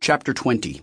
Chapter 20.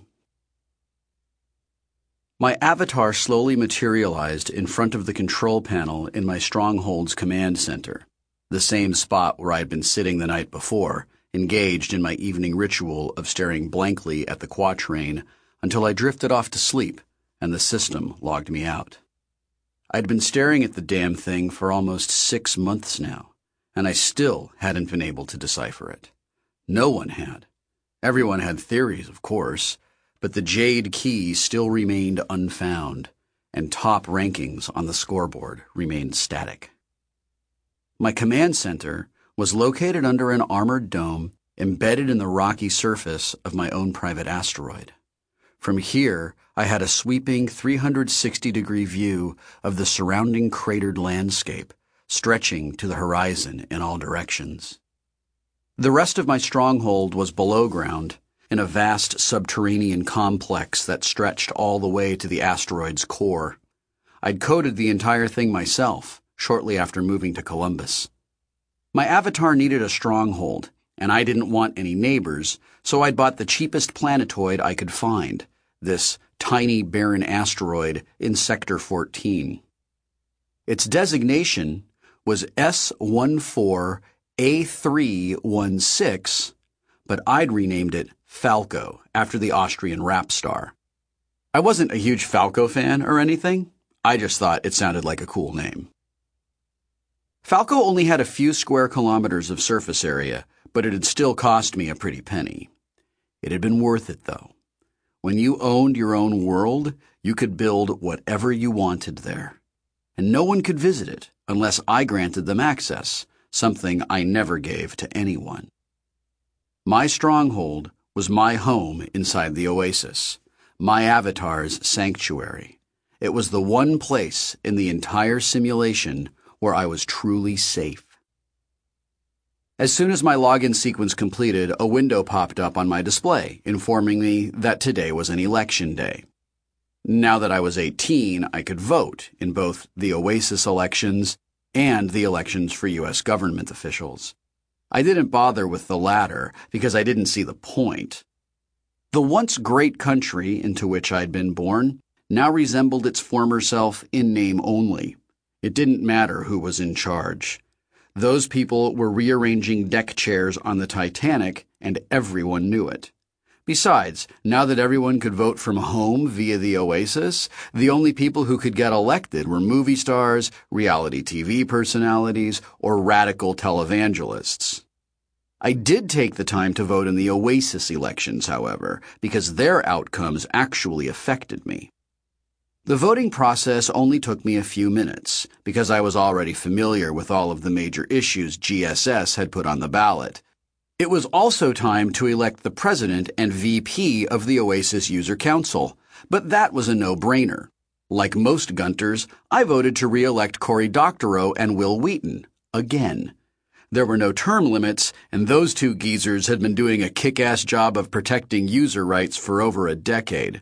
My avatar slowly materialized in front of the control panel in my Stronghold's command center, the same spot where I had been sitting the night before, engaged in my evening ritual of staring blankly at the quatrain until I drifted off to sleep and the system logged me out. I'd been staring at the damn thing for almost 6 months now, and I still hadn't been able to decipher it. No one had. Everyone had theories, of course, but the Jade Key still remained unfound, and top rankings on the scoreboard remained static. My command center was located under an armored dome embedded in the rocky surface of my own private asteroid. From here, I had a sweeping 360-degree view of the surrounding cratered landscape, stretching to the horizon in all directions. The rest of my stronghold was below ground, in a vast subterranean complex that stretched all the way to the asteroid's core. I'd coded the entire thing myself, shortly after moving to Columbus. My avatar needed a stronghold, and I didn't want any neighbors, so I'd bought the cheapest planetoid I could find, this tiny barren asteroid in Sector 14. Its designation was S14A316, but I'd renamed it Falco after the Austrian rap star. I wasn't a huge Falco fan or anything. I just thought it sounded like a cool name. Falco only had a few square kilometers of surface area, but it had still cost me a pretty penny. It had been worth it, though. When you owned your own world, you could build whatever you wanted there. And no one could visit it unless I granted them access, something I never gave to anyone. My stronghold was my home inside the Oasis, my avatar's sanctuary. It was the one place in the entire simulation where I was truly safe. As soon as my login sequence completed, a window popped up on my display, informing me that today was an election day. Now that I was 18, I could vote in both the Oasis elections and the elections for U.S. government officials. I didn't bother with the latter because I didn't see the point. The once great country into which I'd been born now resembled its former self in name only. It didn't matter who was in charge. Those people were rearranging deck chairs on the Titanic, and everyone knew it. Besides, now that everyone could vote from home via the Oasis, the only people who could get elected were movie stars, reality TV personalities, or radical televangelists. I did take the time to vote in the Oasis elections, however, because their outcomes actually affected me. The voting process only took me a few minutes, because I was already familiar with all of the major issues GSS had put on the ballot. It was also time to elect the president and VP of the Oasis User Council, but that was a no-brainer. Like most Gunters, I voted to re-elect Cory Doctorow and Wil Wheaton, again. There were no term limits, and those two geezers had been doing a kick-ass job of protecting user rights for over a decade.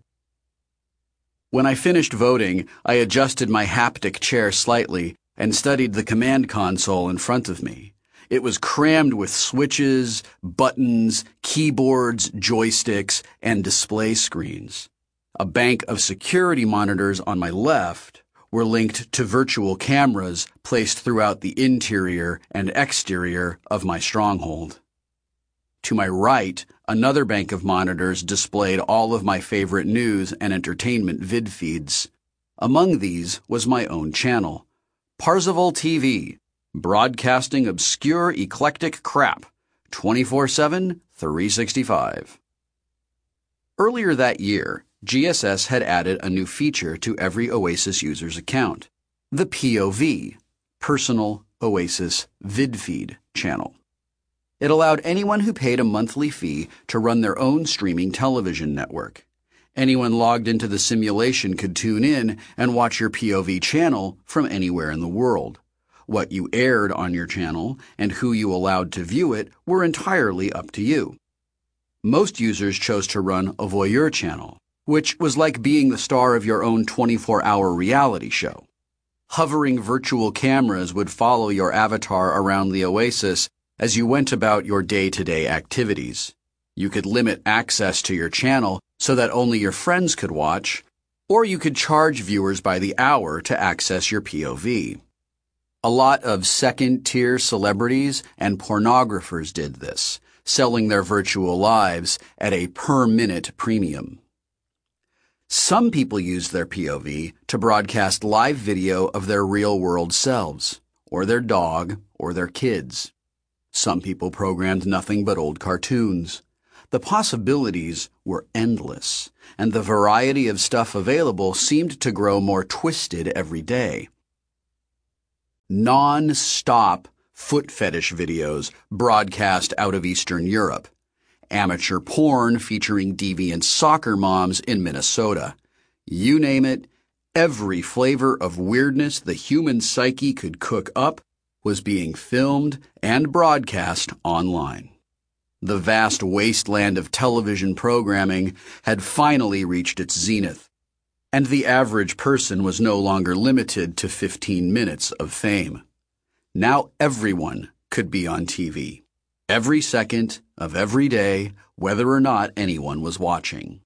When I finished voting, I adjusted my haptic chair slightly and studied the command console in front of me. It was crammed with switches, buttons, keyboards, joysticks, and display screens. A bank of security monitors on my left were linked to virtual cameras placed throughout the interior and exterior of my stronghold. To my right, another bank of monitors displayed all of my favorite news and entertainment vid feeds. Among these was my own channel, Parzival TV, broadcasting obscure eclectic crap, 24/7, 365. Earlier that year, GSS had added a new feature to every Oasis user's account, the POV, Personal Oasis Vid Feed channel. It allowed anyone who paid a monthly fee to run their own streaming television network. Anyone logged into the simulation could tune in and watch your POV channel from anywhere in the world. What you aired on your channel and who you allowed to view it were entirely up to you. Most users chose to run a voyeur channel, which was like being the star of your own 24-hour reality show. Hovering virtual cameras would follow your avatar around the Oasis as you went about your day-to-day activities. You could limit access to your channel so that only your friends could watch, or you could charge viewers by the hour to access your POV. A lot of second-tier celebrities and pornographers did this, selling their virtual lives at a per-minute premium. Some people used their POV to broadcast live video of their real-world selves, or their dog, or their kids. Some people programmed nothing but old cartoons. The possibilities were endless, and the variety of stuff available seemed to grow more twisted every day. Non-stop foot fetish videos broadcast out of Eastern Europe. Amateur porn featuring deviant soccer moms in Minnesota. You name it, every flavor of weirdness the human psyche could cook up was being filmed and broadcast online. The vast wasteland of television programming had finally reached its zenith, and the average person was no longer limited to 15 minutes of fame. Now everyone could be on TV, every second of every day, whether or not anyone was watching.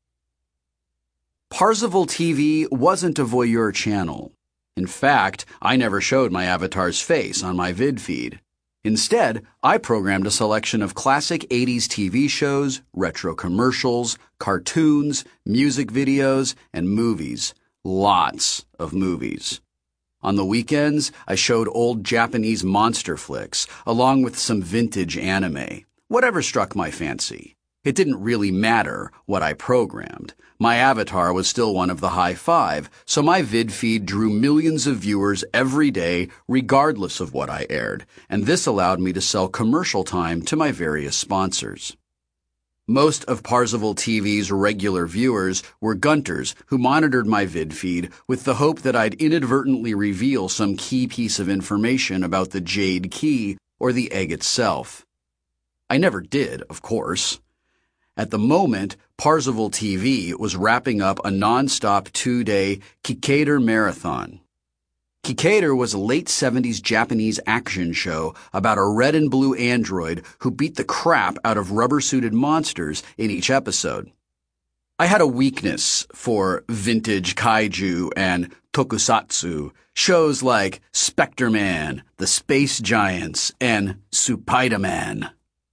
Parzival TV wasn't a voyeur channel. In fact, I never showed my avatar's face on my vid feed. Instead, I programmed a selection of classic 80s TV shows, retro commercials, cartoons, music videos, and movies. Lots of movies. On the weekends, I showed old Japanese monster flicks, along with some vintage anime, whatever struck my fancy. It didn't really matter what I programmed. My avatar was still one of the high five, so my vid feed drew millions of viewers every day, regardless of what I aired, and this allowed me to sell commercial time to my various sponsors. Most of Parzival TV's regular viewers were gunters who monitored my vid feed with the hope that I'd inadvertently reveal some key piece of information about the Jade Key or the egg itself. I never did, of course. At the moment, Parzival TV was wrapping up a non-stop 2-day Kikaider marathon. Kikaider was a late 70s Japanese action show about a red and blue android who beat the crap out of rubber-suited monsters in each episode. I had a weakness for vintage kaiju and tokusatsu, shows like Spectre-Man, The Space Giants, and Spider-Man.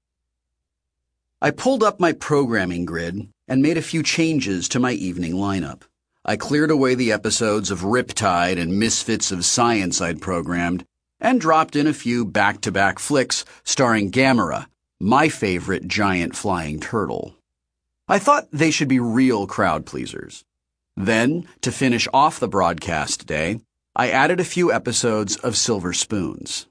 I pulled up my programming grid and made a few changes to my evening lineup. I cleared away the episodes of Riptide and Misfits of Science I'd programmed, and dropped in a few back-to-back flicks starring Gamera, my favorite giant flying turtle. I thought they should be real crowd pleasers. Then, to finish off the broadcast day, I added a few episodes of Silver Spoons.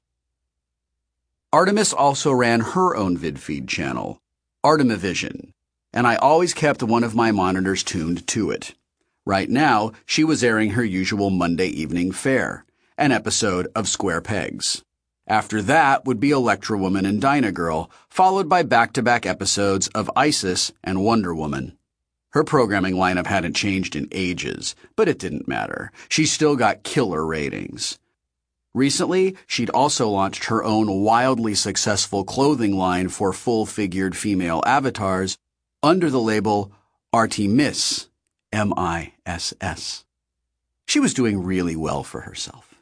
Artemis also ran her own vidfeed channel, Artemivision, and I always kept one of my monitors tuned to it. Right now, she was airing her usual Monday evening fare, an episode of Square Pegs. After that would be Electra Woman and Dyna Girl, followed by back-to-back episodes of Isis and Wonder Woman. Her programming lineup hadn't changed in ages, but it didn't matter. She still got killer ratings. Recently, she'd also launched her own wildly successful clothing line for full-figured female avatars under the label Artemis, M-I-S-S. She was doing really well for herself.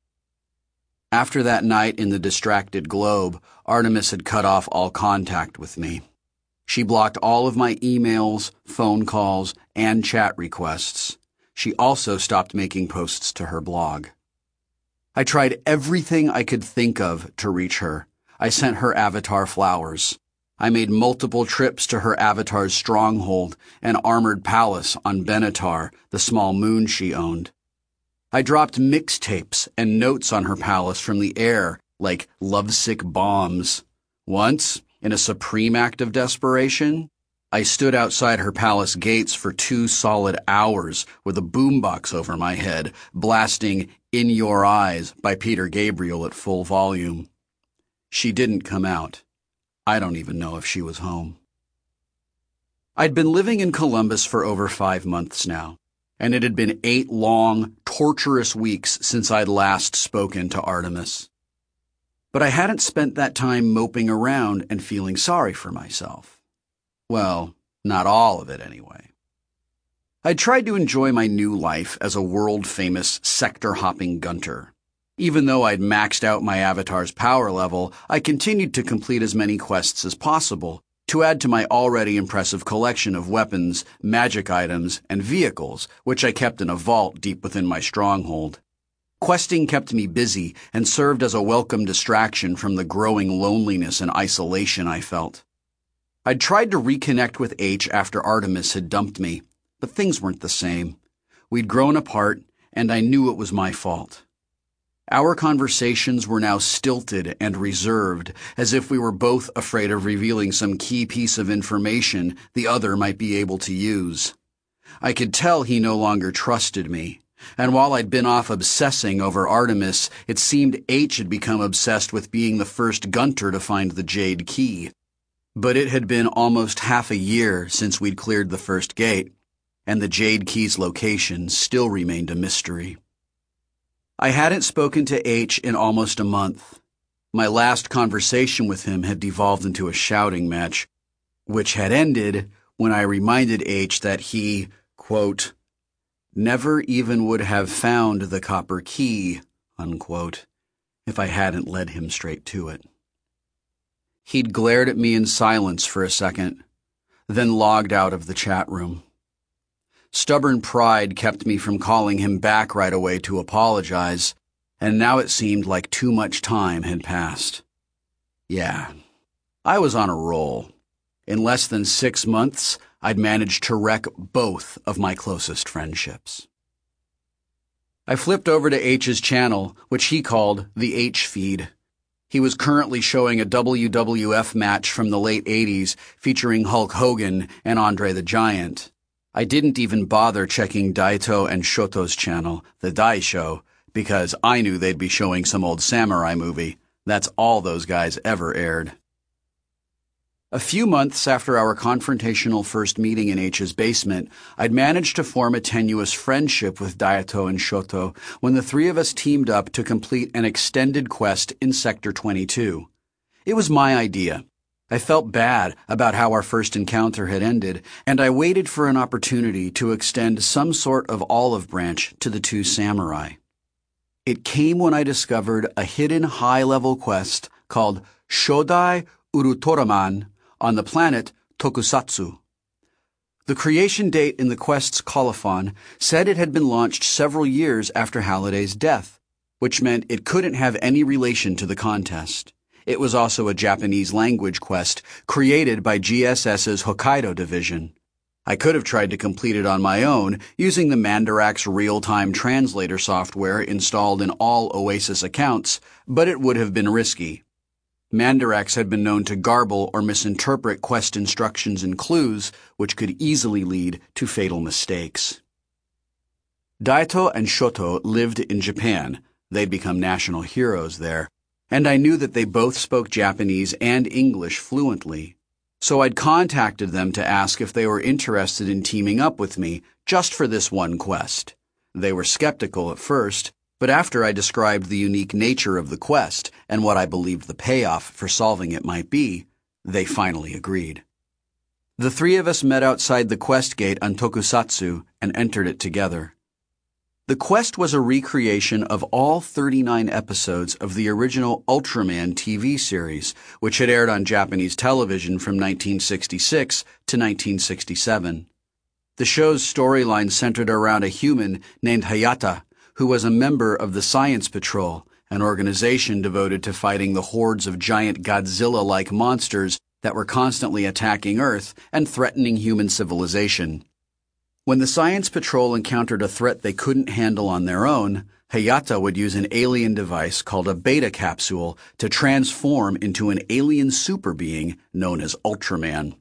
After that night in the distracted globe, Artemis had cut off all contact with me. She blocked all of my emails, phone calls, and chat requests. She also stopped making posts to her blog. I tried everything I could think of to reach her. I sent her avatar flowers. I made multiple trips to her avatar's stronghold, an armored palace on Benatar, the small moon she owned. I dropped mixtapes and notes on her palace from the air, like lovesick bombs. Once, in a supreme act of desperation, I stood outside her palace gates for 2 solid hours with a boombox over my head, blasting In Your Eyes by Peter Gabriel at full volume. She didn't come out. I don't even know if she was home. I'd been living in Columbus for over 5 months now, and it had been 8 long, torturous weeks since I'd last spoken to Artemis. But I hadn't spent that time moping around and feeling sorry for myself. Well, not all of it anyway. I tried to enjoy my new life as a world-famous sector-hopping gunter. Even though I'd maxed out my avatar's power level, I continued to complete as many quests as possible to add to my already impressive collection of weapons, magic items, and vehicles, which I kept in a vault deep within my stronghold. Questing kept me busy and served as a welcome distraction from the growing loneliness and isolation I felt. I'd tried to reconnect with H after Artemis had dumped me, but things weren't the same. We'd grown apart, and I knew it was my fault. Our conversations were now stilted and reserved, as if we were both afraid of revealing some key piece of information the other might be able to use. I could tell he no longer trusted me, and while I'd been off obsessing over Artemis, it seemed H had become obsessed with being the first gunter to find the Jade Key. But it had been almost half a year since we'd cleared the first gate, and the Jade Key's location still remained a mystery. I hadn't spoken to H in almost a month. My last conversation with him had devolved into a shouting match, which had ended when I reminded H that he, quote, never even would have found the copper key, unquote, if I hadn't led him straight to it. He'd glared at me in silence for a second, then logged out of the chat room. Stubborn pride kept me from calling him back right away to apologize, and now it seemed like too much time had passed. Yeah, I was on a roll. In less than 6 months, I'd managed to wreck both of my closest friendships. I flipped over to H's channel, which he called the H feed. He was currently showing a WWF match from the late 80s featuring Hulk Hogan and Andre the Giant. I didn't even bother checking Daito and Shoto's channel, the Dai Show, because I knew they'd be showing some old samurai movie. That's all those guys ever aired. A few months after our confrontational first meeting in H's basement, I'd managed to form a tenuous friendship with Daito and Shoto when the three of us teamed up to complete an extended quest in Sector 22. It was my idea. I felt bad about how our first encounter had ended, and I waited for an opportunity to extend some sort of olive branch to the two samurai. It came when I discovered a hidden high-level quest called Shodai Urutoraman on the planet Tokusatsu. The creation date in the quest's colophon said it had been launched several years after Halliday's death, which meant it couldn't have any relation to the contest. It was also a Japanese language quest created by GSS's Hokkaido division. I could have tried to complete it on my own using the Mandarax real-time translator software installed in all Oasis accounts, but it would have been risky. Mandarax had been known to garble or misinterpret quest instructions and clues, which could easily lead to fatal mistakes. Daito and Shoto lived in Japan. They'd become national heroes there. And I knew that they both spoke Japanese and English fluently. So I'd contacted them to ask if they were interested in teaming up with me just for this one quest. They were skeptical at first, but after I described the unique nature of the quest and what I believed the payoff for solving it might be, they finally agreed. The three of us met outside the quest gate on Tokusatsu and entered it together. The quest was a recreation of all 39 episodes of the original Ultraman TV series, which had aired on Japanese television from 1966 to 1967. The show's storyline centered around a human named Hayata, who was a member of the Science Patrol, an organization devoted to fighting the hordes of giant Godzilla-like monsters that were constantly attacking Earth and threatening human civilization. When the Science Patrol encountered a threat they couldn't handle on their own, Hayata would use an alien device called a beta capsule to transform into an alien super being known as Ultraman.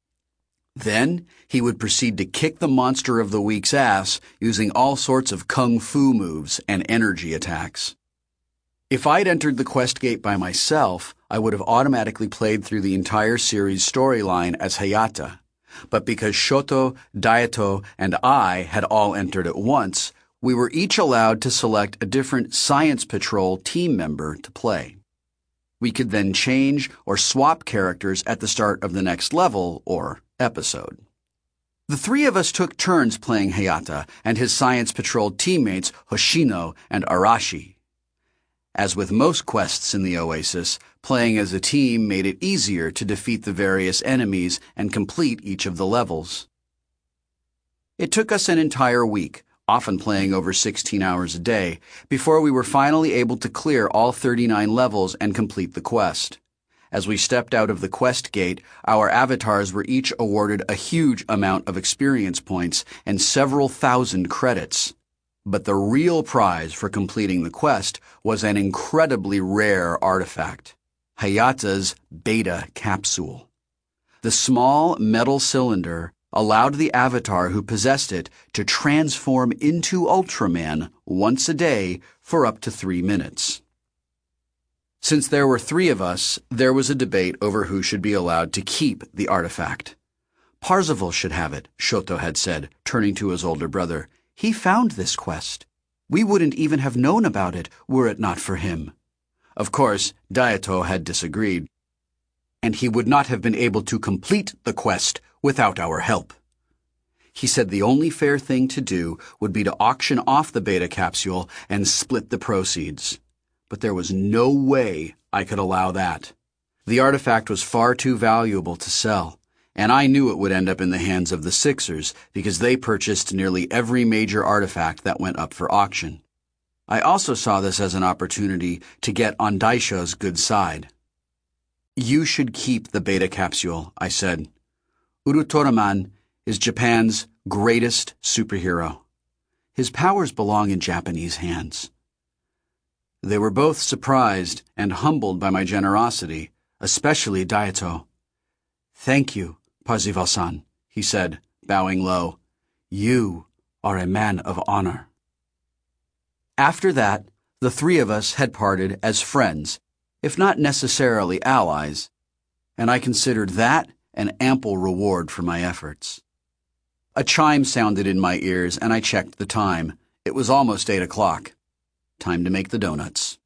Then, he would proceed to kick the monster of the week's ass using all sorts of kung fu moves and energy attacks. If I'd entered the quest gate by myself, I would have automatically played through the entire series' storyline as Hayata. But because Shoto, Daito, and I had all entered at once, we were each allowed to select a different Science Patrol team member to play. We could then change or swap characters at the start of the next level or episode. The three of us took turns playing Hayata and his Science Patrol teammates Hoshino and Arashi. As with most quests in the Oasis, playing as a team made it easier to defeat the various enemies and complete each of the levels. It took us an entire week, often playing over 16 hours a day, before we were finally able to clear all 39 levels and complete the quest. As we stepped out of the quest gate, our avatars were each awarded a huge amount of experience points and several thousand credits. But the real prize for completing the quest was an incredibly rare artifact, Hayata's beta capsule. The small metal cylinder allowed the avatar who possessed it to transform into Ultraman once a day for up to 3 minutes. Since there were 3 of us, there was a debate over who should be allowed to keep the artifact. Parzival should have it, Shoto had said, turning to his older brother. He found this quest. We wouldn't even have known about it were it not for him. Of course, Daito had disagreed. And he would not have been able to complete the quest without our help. He said the only fair thing to do would be to auction off the beta capsule and split the proceeds. But there was no way I could allow that. The artifact was far too valuable to sell, and I knew it would end up in the hands of the Sixers because they purchased nearly every major artifact that went up for auction. I also saw this as an opportunity to get on Daisho's good side. You should keep the beta capsule, I said. Urutoraman is Japan's greatest superhero. His powers belong in Japanese hands. They were both surprised and humbled by my generosity, especially Daito. Thank you, Parzival-san, he said, bowing low. You are a man of honor. After that, the 3 of us had parted as friends, if not necessarily allies, and I considered that an ample reward for my efforts. A chime sounded in my ears, and I checked the time. It was almost 8 o'clock. Time to make the donuts.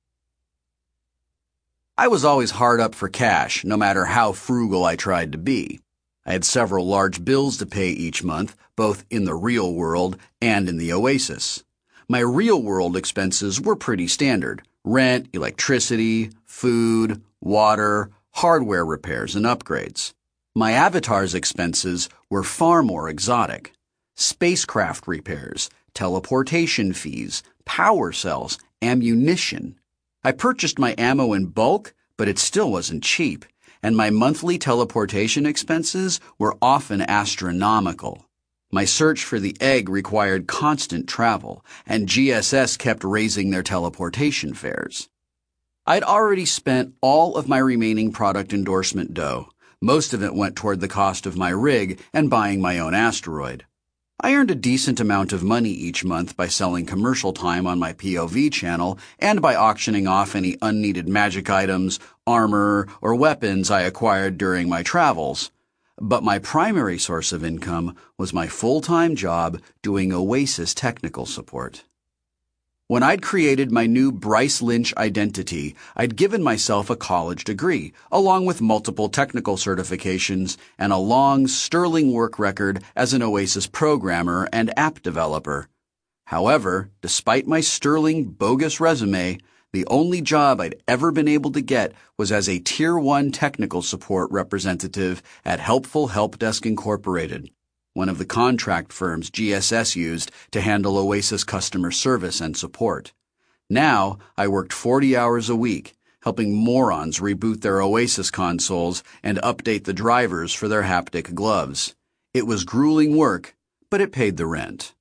I was always hard up for cash, no matter how frugal I tried to be. I had several large bills to pay each month, both in the real world and in the Oasis. My real-world expenses were pretty standard: rent, electricity, food, water, hardware repairs, and upgrades. My avatar's expenses were far more exotic: spacecraft repairs, teleportation fees, power cells, ammunition. I purchased my ammo in bulk, but it still wasn't cheap, and my monthly teleportation expenses were often astronomical. My search for the egg required constant travel, and GSS kept raising their teleportation fares. I'd already spent all of my remaining product endorsement dough. Most of it went toward the cost of my rig and buying my own asteroid. I earned a decent amount of money each month by selling commercial time on my POV channel and by auctioning off any unneeded magic items, armor, or weapons I acquired during my travels. But my primary source of income was my full-time job doing Oasis technical support. When I'd created my new Bryce Lynch identity, I'd given myself a college degree, along with multiple technical certifications and a long, sterling work record as an Oasis programmer and app developer. However, despite my sterling, bogus resume, the only job I'd ever been able to get was as a Tier 1 technical support representative at Helpful Help Desk Incorporated, one of the contract firms GSS used to handle Oasis customer service and support. Now, I worked 40 hours a week, helping morons reboot their Oasis consoles and update the drivers for their haptic gloves. It was grueling work, but it paid the rent.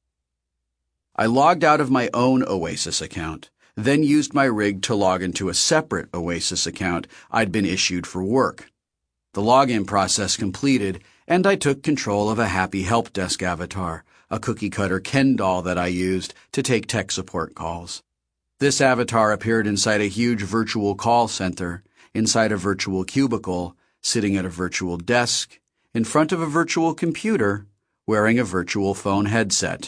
I logged out of my own Oasis account, then used my rig to log into a separate Oasis account I'd been issued for work. The login process completed, and I took control of a happy help desk avatar, a cookie-cutter Ken doll that I used to take tech support calls. This avatar appeared inside a huge virtual call center, inside a virtual cubicle, sitting at a virtual desk, in front of a virtual computer, wearing a virtual phone headset.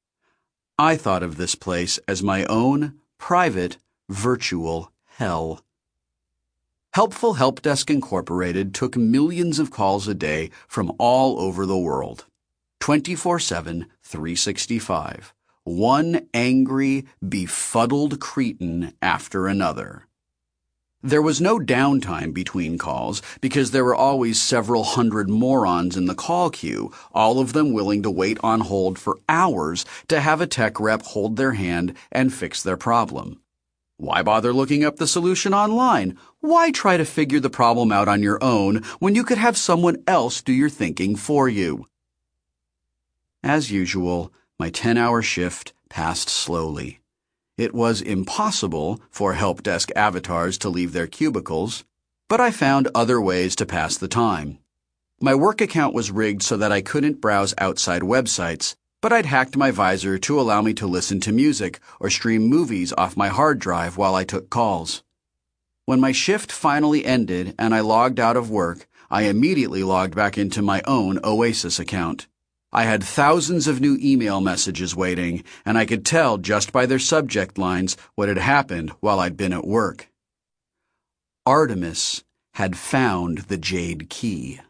I thought of this place as my own private virtual hell. Helpful Help Desk Incorporated took millions of calls a day from all over the world. 24/7, 365. One angry, befuddled cretin after another. There was no downtime between calls because there were always several hundred morons in the call queue, all of them willing to wait on hold for hours to have a tech rep hold their hand and fix their problem. Why bother looking up the solution online? Why try to figure the problem out on your own when you could have someone else do your thinking for you? As usual, my 10-hour shift passed slowly. It was impossible for help desk avatars to leave their cubicles, but I found other ways to pass the time. My work account was rigged so that I couldn't browse outside websites, but I'd hacked my visor to allow me to listen to music or stream movies off my hard drive while I took calls. When my shift finally ended and I logged out of work, I immediately logged back into my own Oasis account. I had thousands of new email messages waiting, and I could tell just by their subject lines what had happened while I'd been at work. Artemis had found the Jade Key.